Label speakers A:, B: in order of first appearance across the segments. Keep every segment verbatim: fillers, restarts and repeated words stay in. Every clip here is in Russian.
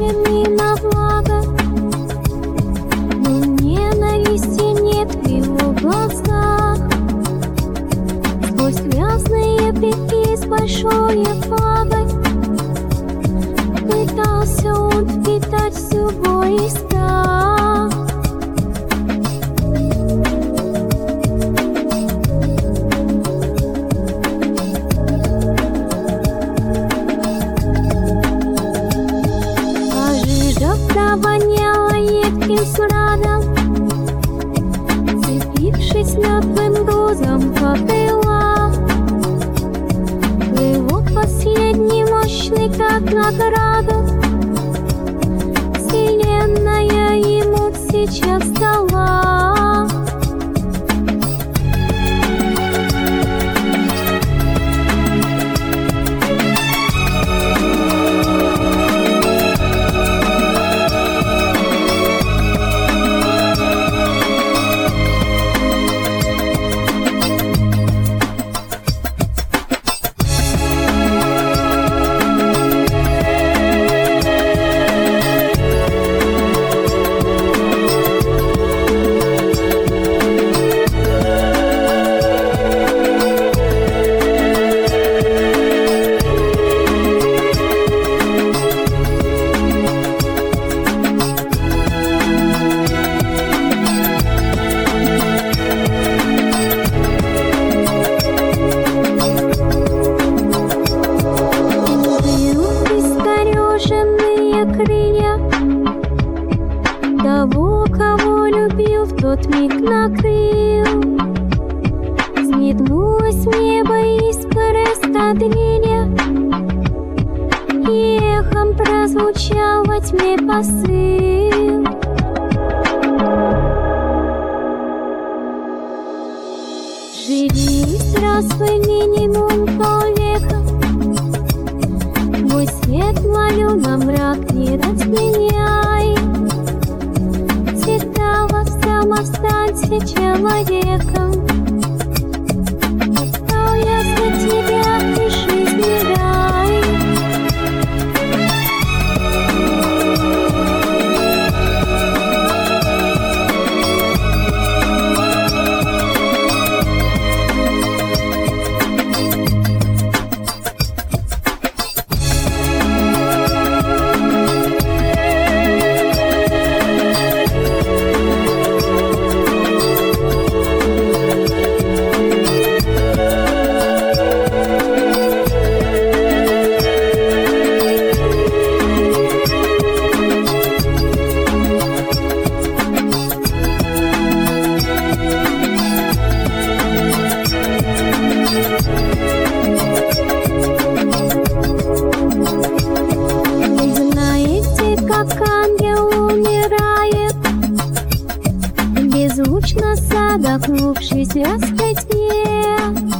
A: заточены на благо, но ненависти нет в его глазах. Сквозь грязные пятки с большой отвагой пытался он впитать всю боль и страх. Провоняла едким смрадом, цепившись мертвым грузом попела. Его последний мощный, как награду, вселенная ему сейчас дала. Крылья того, кого любил, в тот миг накрыл. Взметнулось в небо искра эскадрилья, и эхом прозвучал во тьме посыл. Живи, здравствуй, минимум полвека. Мой свет молю, на мрак не разменяй. Всегда во всем останься человеком. Отдал я за тебя и жизни рай. Беззвучно задохнувшись в вязкой тьме,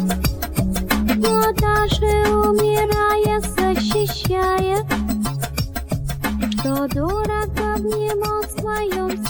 A: но даже умирая, защищая, что дорого в нем в своем